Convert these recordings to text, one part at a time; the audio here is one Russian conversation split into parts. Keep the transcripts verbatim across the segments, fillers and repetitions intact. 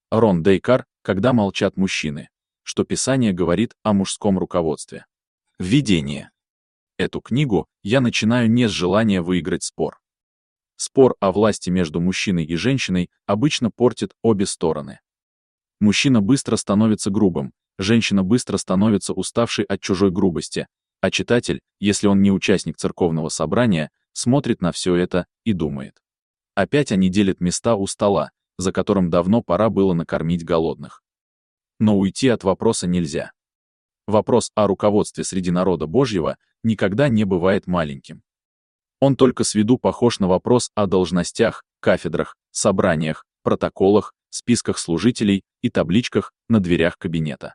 Рон Дейкар, когда молчат мужчины, что Писание говорит о мужском руководстве. Введение. Эту книгу я начинаю не с желания выиграть спор. Спор о власти между мужчиной и женщиной обычно портит обе стороны. Мужчина быстро становится грубым, женщина быстро становится уставшей от чужой грубости, а читатель, если он не участник церковного собрания, смотрит на все это и думает. Опять они делят места у стола, за которым давно пора было накормить голодных. Но уйти от вопроса нельзя. Вопрос о руководстве среди народа Божьего никогда не бывает маленьким. Он только с виду похож на вопрос о должностях, кафедрах, собраниях, протоколах, списках служителей и табличках на дверях кабинета.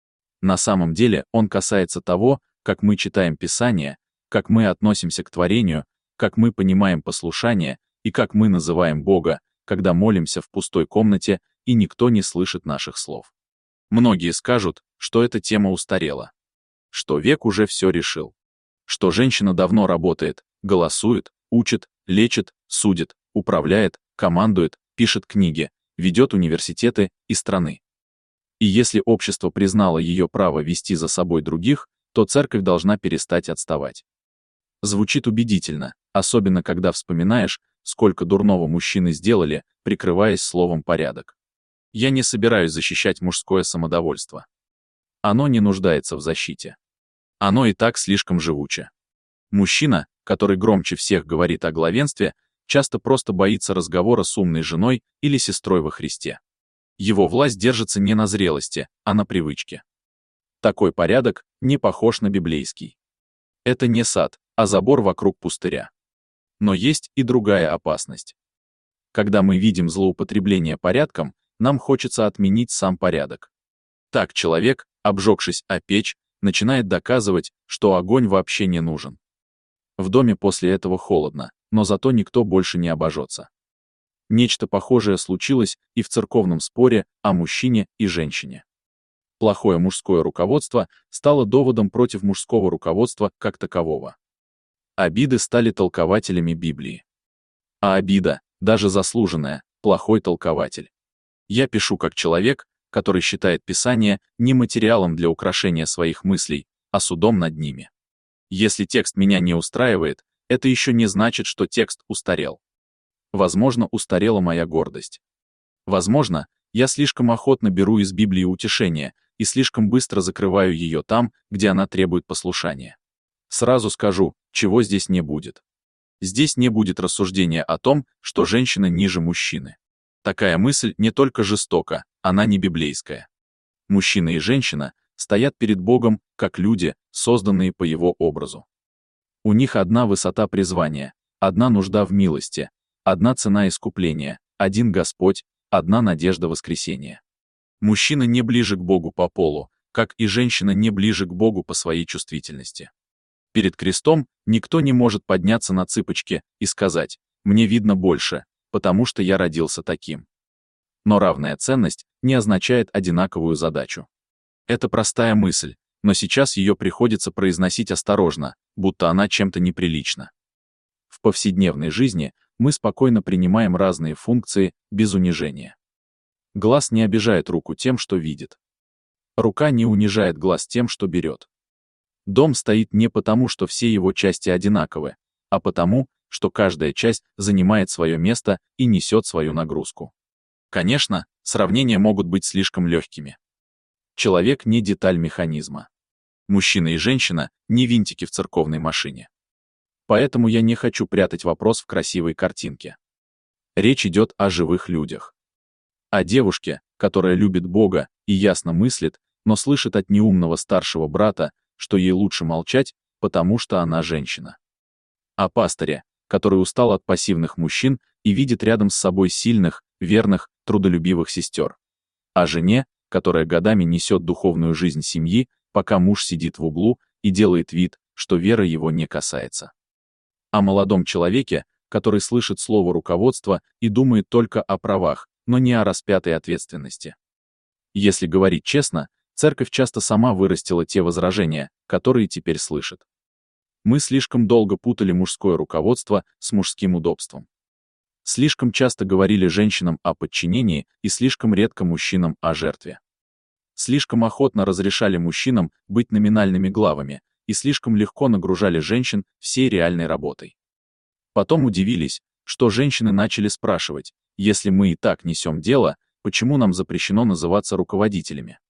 На самом деле он касается того, как мы читаем Писание, как мы относимся к творению, как мы понимаем послушание и как мы называем Бога, когда молимся в пустой комнате и никто не слышит наших слов. Многие скажут, что эта тема устарела, что век уже все решил, что женщина давно работает, голосует, учит, лечит, судит, управляет, командует, пишет книги, ведет университеты и страны. И если общество признало ее право вести за собой других, то церковь должна перестать отставать. Звучит убедительно, особенно когда вспоминаешь, сколько дурного мужчины сделали, прикрываясь словом «порядок». Я не собираюсь защищать мужское самодовольство. Оно не нуждается в защите. Оно и так слишком живуче. Мужчина, который громче всех говорит о главенстве, часто просто боится разговора с умной женой или сестрой во Христе. Его власть держится не на зрелости, а на привычке. Такой порядок не похож на библейский. Это не сад, а забор вокруг пустыря. Но есть и другая опасность. Когда мы видим злоупотребление порядком, нам хочется отменить сам порядок. Так человек, обжегшись о печь, начинает доказывать, что огонь вообще не нужен. В доме после этого холодно, но зато никто больше не обожжется. Нечто похожее случилось и в церковном споре о мужчине и женщине. Плохое мужское руководство стало доводом против мужского руководства как такового. Обиды стали толкователями Библии. А обида, даже заслуженная, плохой толкователь. Я пишу как человек, который считает Писание не материалом для украшения своих мыслей, а судом над ними. Если текст меня не устраивает, это еще не значит, что текст устарел. Возможно, устарела моя гордость. Возможно, я слишком охотно беру из Библии утешение и слишком быстро закрываю ее там, где она требует послушания. Сразу скажу, чего здесь не будет. Здесь не будет рассуждения о том, что женщина ниже мужчины. Такая мысль не только жестока, она не библейская. Мужчина и женщина стоят перед Богом, как люди, созданные по Его образу. У них одна высота призвания, одна нужда в милости, одна цена искупления, один Господь, одна надежда воскресения. Мужчина не ближе к Богу по полу, как и женщина не ближе к Богу по своей чувствительности. Перед крестом никто не может подняться на цыпочки и сказать: «Мне видно больше, потому что я родился таким». Но равная ценность не означает одинаковую задачу. Это простая мысль, но сейчас ее приходится произносить осторожно, будто она чем-то неприлична. В повседневной жизни мы спокойно принимаем разные функции без унижения. Глаз не обижает руку тем, что видит. Рука не унижает глаз тем, что берет. Дом стоит не потому, что все его части одинаковы, а потому, что каждая часть занимает свое место и несет свою нагрузку. Конечно, сравнения могут быть слишком легкими. Человек не деталь механизма. Мужчина и женщина не винтики в церковной машине. Поэтому я не хочу прятать вопрос в красивой картинке. Речь идет о живых людях. О девушке, которая любит Бога и ясно мыслит, но слышит от неумного старшего брата, что ей лучше молчать, потому что она женщина. О пастыре, который устал от пассивных мужчин и видит рядом с собой сильных, верных, трудолюбивых сестер. О жене, которая годами несет духовную жизнь семьи, пока муж сидит в углу и делает вид, что вера его не касается. О молодом человеке, который слышит слово руководства и думает только о правах, но не о распятой ответственности. Если говорить честно, церковь часто сама вырастила те возражения, которые теперь слышит. Мы слишком долго путали мужское руководство с мужским удобством. Слишком часто говорили женщинам о подчинении и слишком редко мужчинам о жертве. Слишком охотно разрешали мужчинам быть номинальными главами и слишком легко нагружали женщин всей реальной работой. Потом удивились, что женщины начали спрашивать: если мы и так несем дело, почему нам запрещено называться руководителями?